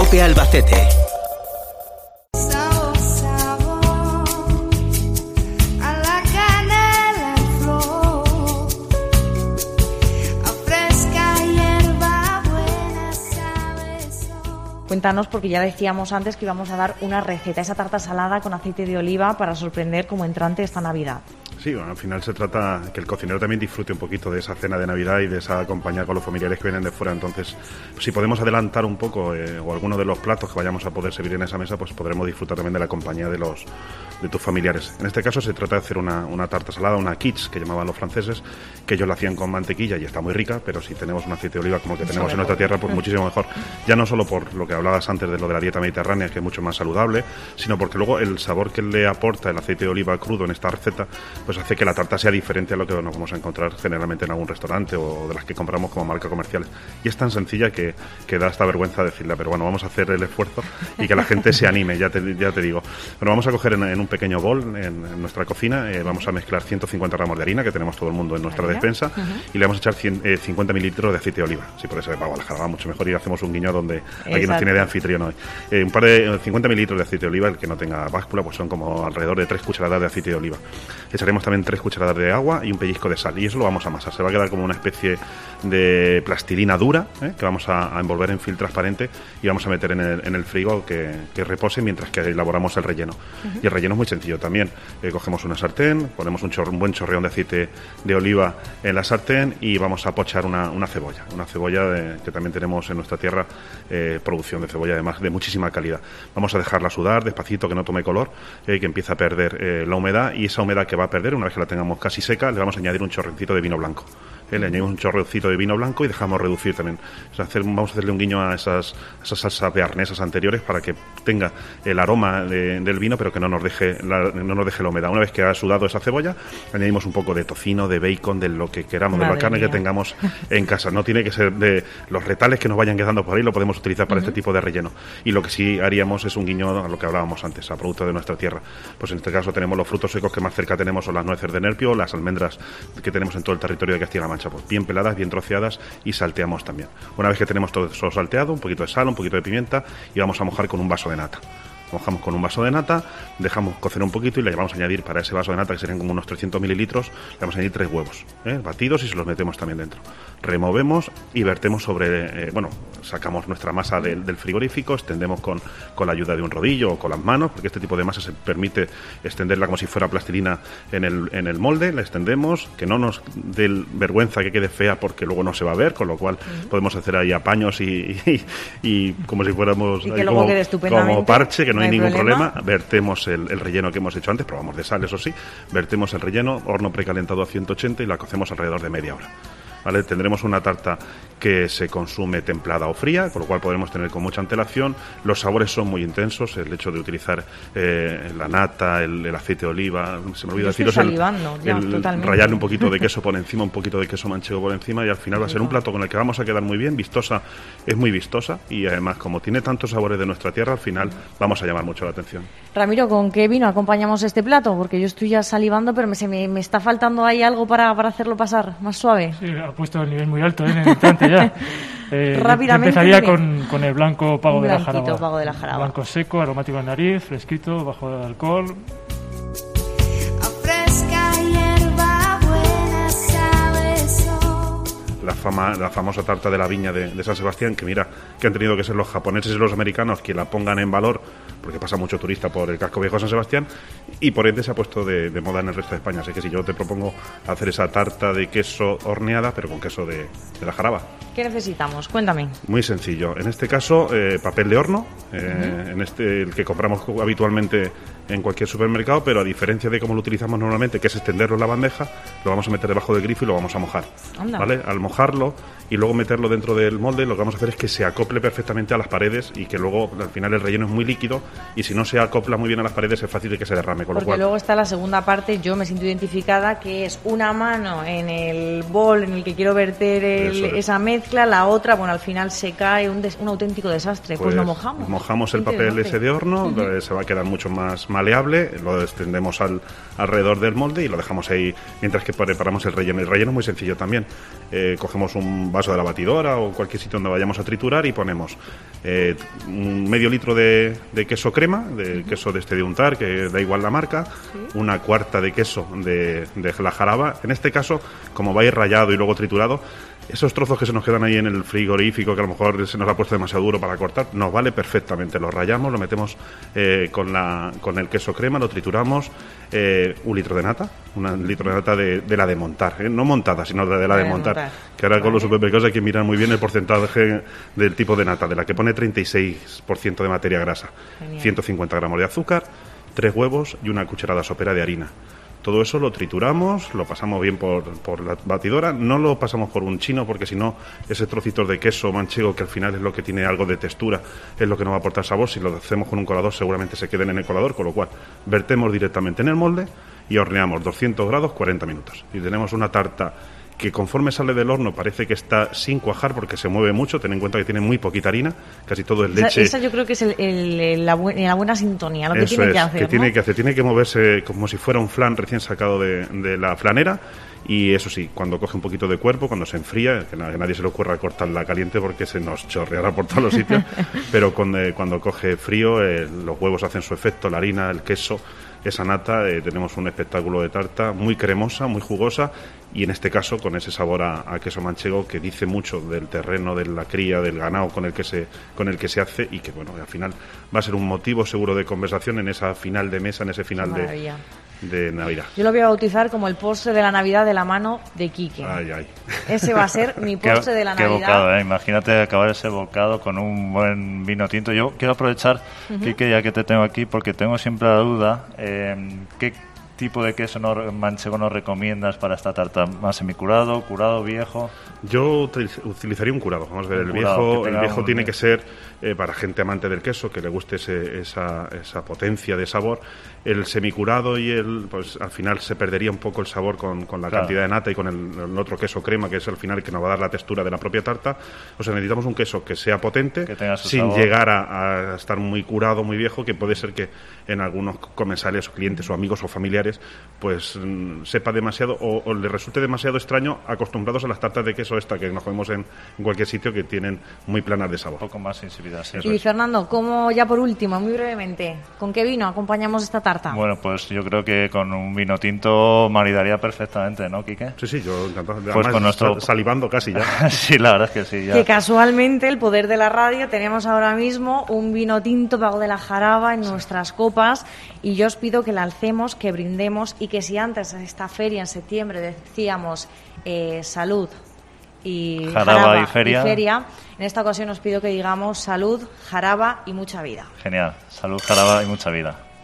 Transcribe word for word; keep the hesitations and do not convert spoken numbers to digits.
COPE Albacete. Cuéntanos, porque ya decíamos antes que íbamos a dar una receta, esa tarta salada con aceite de oliva para sorprender como entrante esta Navidad. Sí, bueno, al final se trata que el cocinero también disfrute un poquito de esa cena de Navidad y de esa compañía con los familiares que vienen de fuera. Entonces, pues, si podemos adelantar un poco eh, o alguno de los platos que vayamos a poder servir en esa mesa, pues podremos disfrutar también de la compañía de los de tus familiares. En este caso se trata de hacer una, una tarta salada, una quiche, que llamaban los franceses, que ellos la hacían con mantequilla y está muy rica, pero si tenemos un aceite de oliva como el que tenemos en nuestra tierra, pues muchísimo mejor. Ya no solo por lo que hablabas antes de lo de la dieta mediterránea, que es mucho más saludable, sino porque luego el sabor que le aporta el aceite de oliva crudo en esta receta, pues hace que la tarta sea diferente a lo que nos vamos a encontrar generalmente en algún restaurante o de las que compramos como marca comercial. Y es tan sencilla que, que da hasta vergüenza decirla, pero bueno, vamos a hacer el esfuerzo y que la gente se anime, ya te, ya te digo. Bueno, vamos a coger en, en un pequeño bol en, en nuestra cocina, eh, vamos a mezclar ciento cincuenta gramos de harina, que tenemos todo el mundo en nuestra despensa, uh-huh. y le vamos a echar cien, eh, cincuenta mililitros de aceite de oliva. Si por eso va a la jaraba mucho mejor y hacemos un guiño donde aquí nos tiene de anfitrión hoy. Eh, un par de cincuenta mililitros de aceite de oliva, el que no tenga báscula, pues son como alrededor de tres cucharadas de aceite de oliva. Echaremos también tres cucharadas de agua y un pellizco de sal, y eso lo vamos a amasar. Se va a quedar como una especie de plastilina dura, ¿eh? que vamos a, a envolver en film transparente y vamos a meter en el, en el frigo que, que repose mientras que elaboramos el relleno. Uh-huh. Y el relleno es muy sencillo también. Eh, cogemos una sartén, ponemos un, chorro, un buen chorreón de aceite de oliva en la sartén y vamos a pochar una, una cebolla, una cebolla de, que también tenemos en nuestra tierra, eh, producción de cebolla además de muchísima calidad. Vamos a dejarla sudar despacito, que no tome color, eh, que empiece a perder eh, la humedad, y esa humedad que va a perder, una vez que la tengamos casi seca, le vamos a añadir un chorrencito de vino blanco. Eh, le añadimos un chorrecito de vino blanco y dejamos reducir también. O sea, hacer, vamos a hacerle un guiño a esas, esas salsas bearnesas anteriores para que tenga el aroma de, del vino, pero que no nos deje la, no nos deje la humedad. Una vez que ha sudado esa cebolla, añadimos un poco de tocino, de bacon, de lo que queramos, Madre de la carne mía. que tengamos en casa. No tiene que ser de los retales que nos vayan quedando por ahí, lo podemos utilizar para uh-huh. este tipo de relleno. Y lo que sí haríamos es un guiño a lo que hablábamos antes, a productos de nuestra tierra. Pues en este caso tenemos los frutos secos que más cerca tenemos, son las nueces de Nerpio, las almendras que tenemos en todo el territorio de Castilla-La Mancha, pues bien peladas, bien troceadas, y salteamos también. Una vez que tenemos todo eso salteado, un poquito de sal, un poquito de pimienta, y vamos a mojar con un vaso de nata. Mojamos con un vaso de nata, dejamos cocer un poquito y le vamos a añadir para ese vaso de nata, que serían como unos trescientos mililitros, le vamos a añadir tres huevos, ¿eh? batidos, y se los metemos también dentro. Removemos y vertemos sobre, eh, bueno, sacamos nuestra masa del, del frigorífico, extendemos con, con la ayuda de un rodillo o con las manos, porque este tipo de masa se permite extenderla como si fuera plastilina en el, en el molde, la extendemos, que no nos dé vergüenza que quede fea porque luego no se va a ver, con lo cual uh-huh. podemos hacer ahí apaños y, y, y como si fuéramos y que ahí luego como, quede estupendamente, como parche, que no, no hay, hay ningún problema. problema. Vertemos el, el relleno que hemos hecho antes, probamos de sal, eso sí, vertemos el relleno, horno precalentado a ciento ochenta y la cocemos alrededor de media hora. ¿Vale? Tendremos una tarta que se consume templada o fría, con lo cual podremos tener con mucha antelación. Los sabores son muy intensos, el hecho de utilizar eh, la nata, el, el aceite de oliva, se me olvida deciros, el, ya, el rallarle un poquito de queso por encima, un poquito de queso manchego por encima, y al final va a ser un plato con el que vamos a quedar muy bien. Vistosa, es muy vistosa, y además como tiene tantos sabores de nuestra tierra, al final vamos a llamar mucho la atención. Ramiro, ¿con qué vino acompañamos este plato? Porque yo estoy ya salivando, pero me, se me, me está faltando ahí algo para, para hacerlo pasar más suave. Sí, ha puesto el nivel muy alto, ¿eh? En el instante ya. Eh, Rápidamente. Empezaría con, con el blanco pago de la jaraba. Pago de la jaraba. Blanco seco, aromático en nariz, fresquito, bajo de alcohol. La, fama, la famosa tarta de la viña de, de San Sebastián, que mira, que han tenido que ser los japoneses y los americanos quien la pongan en valor, porque pasa mucho turista por el casco viejo de San Sebastián, y por ende se ha puesto de, de moda en el resto de España. Así que si yo te propongo hacer esa tarta de queso horneada, pero con queso de, de la jaraba. ¿Qué necesitamos? Cuéntame. Muy sencillo. En este caso, eh, papel de horno, eh, uh-huh. en este el que compramos habitualmente en cualquier supermercado, pero a diferencia de cómo lo utilizamos normalmente, que es extenderlo en la bandeja, lo vamos a meter debajo del grifo y lo vamos a mojar. Anda. ¿Vale? Al mojarlo y luego meterlo dentro del molde, lo que vamos a hacer es que se acople perfectamente a las paredes y que luego al final el relleno es muy líquido y si no se acopla muy bien a las paredes es fácil de que se derrame. Con Porque lo cual, luego está la segunda parte, yo me siento identificada, que es una mano en el bol en el que quiero verter el, esa mezcla, la otra, bueno, al final se cae, un, des, un auténtico desastre. Pues, pues lo mojamos. Mojamos el papel ese de horno, uh-huh. se va a quedar mucho más maleable, lo extendemos al, alrededor del molde y lo dejamos ahí mientras que preparamos el relleno. El relleno es muy sencillo también. Eh, cogemos un vaso de la batidora o cualquier sitio donde vayamos a triturar y ponemos eh, un medio litro de, de queso crema, de uh-huh. queso de este de untar, que da igual la marca, ¿sí? Una cuarta de queso de, de la jaraba. En este caso, como va a ir rallado y luego triturado, esos trozos que se nos quedan ahí en el frigorífico, que a lo mejor se nos ha puesto demasiado duro para cortar, nos vale perfectamente. Lo rallamos, lo metemos eh, con, la, con el queso crema, lo trituramos, eh, un litro de nata, un litro de nata de, de la de montar, ¿eh? No montada, sino de, de la de, de montar, montar, que ahora vale. Con los supermercados hay que mirar muy bien el porcentaje del tipo de nata, de la que pone treinta y seis por ciento de materia grasa, genial. ciento cincuenta gramos de azúcar, tres huevos y una cucharada sopera de harina. Todo eso lo trituramos, lo pasamos bien por, por la batidora, no lo pasamos por un chino porque si no, ese trocito de queso manchego que al final es lo que tiene algo de textura, es lo que nos va a aportar sabor. Si lo hacemos con un colador seguramente se queden en el colador, con lo cual vertemos directamente en el molde y horneamos doscientos grados cuarenta minutos. Y tenemos una tarta que conforme sale del horno parece que está sin cuajar porque se mueve mucho. Ten en cuenta que tiene muy poquita harina, casi todo es leche. Esa, esa yo creo que es el, el, la, bu la buena sintonía, lo que Eso tiene es, que hacer, que ¿no? tiene que hacer, tiene que moverse como si fuera un flan recién sacado de, de la flanera. Y eso sí, cuando coge un poquito de cuerpo, cuando se enfría, que, na que nadie se le ocurra cortarla caliente porque se nos chorreará por todos los sitios, pero cuando, eh, cuando coge frío, eh, los huevos hacen su efecto, la harina, el queso, esa nata, eh, tenemos un espectáculo de tarta muy cremosa, muy jugosa, y en este caso con ese sabor a, a queso manchego que dice mucho del terreno, de la cría, del ganado con el que se con el que se hace, y que bueno, al final va a ser un motivo seguro de conversación en esa final de mesa, en ese final de, de Navidad. Yo lo voy a bautizar como el postre de la Navidad de la mano de Quique. Ay, ay. Ese va a ser mi postre qué, de la qué Navidad. Bocado, ¿eh? Imagínate acabar ese bocado con un buen vino tinto. Yo quiero aprovechar, uh-huh. Quique, ya que te tengo aquí, porque tengo siempre la duda, eh, ¿qué tipo de queso no, manchego nos recomiendas para esta tarta? ¿Más semicurado, curado, viejo? Yo utilizaría un curado. Vamos a ver, el viejo, el viejo tiene que ser eh, para gente amante del queso, que le guste ese, esa, esa potencia de sabor. El semicurado y el, pues al final se perdería un poco el sabor con, con la claro. cantidad de nata y con el, el otro queso crema, que es al final el que nos va a dar la textura de la propia tarta. O sea, necesitamos un queso que sea potente, que tenga su sin sabor. Llegar a, a estar muy curado, muy viejo, que puede ser que en algunos comensales o clientes o amigos o familiares pues mm, sepa demasiado o, o le resulte demasiado extraño, acostumbrados a las tartas de queso esta que nos comemos en, en cualquier sitio, que tienen muy planas de sabor. Un poco más sensibilidad. Sí. Y Fernando, ¿cómo, ya por último, muy brevemente, con qué vino acompañamos esta tarta? Bueno, pues yo creo que con un vino tinto maridaría perfectamente, ¿no, Quique? Sí, sí, yo encantado. Pues además, con nuestro... salivando casi ya. Sí, la verdad es que sí. Ya. Que casualmente, el poder de la radio, tenemos ahora mismo un vino tinto Pago de la Jaraba en sí. nuestras copas, y yo os pido que la alcemos, que brindemos, y que si antes de esta feria en septiembre decíamos eh, salud y jaraba, jaraba y, feria. y feria, en esta ocasión os pido que digamos salud, jaraba y mucha vida. Genial, salud, jaraba y mucha vida.